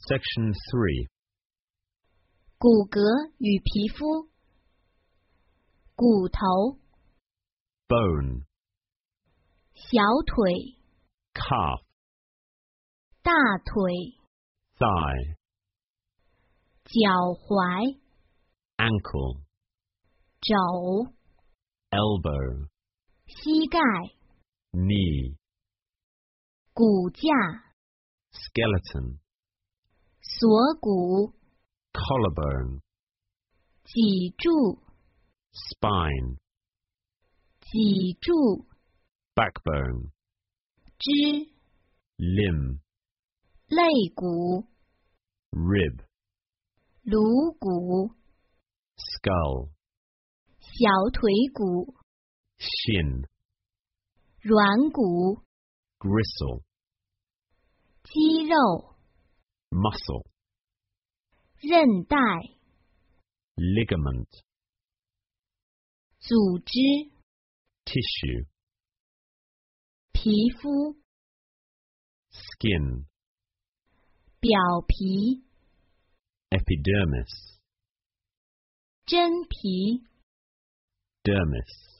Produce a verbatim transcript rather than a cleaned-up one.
Section three. 骨骼与皮肤。骨头、 Bone, 小腿、 calf, 大腿、 thigh, 脚踝、 ankle, 肘、 elbow, 膝盖、 knee, 骨架、 skeleton, 锁骨、 collarbone, 脊柱、 spine, 脊柱、 backbone, 肢、 limb, 肋骨、 rib, 颅骨、 skull, 小腿骨、 shin, 软骨、 gristle, 肌肉、 muscle, 韧带、 ligament, 组织、 tissue, 皮肤、 skin, 表皮、 epidermis, 真皮。 dermis.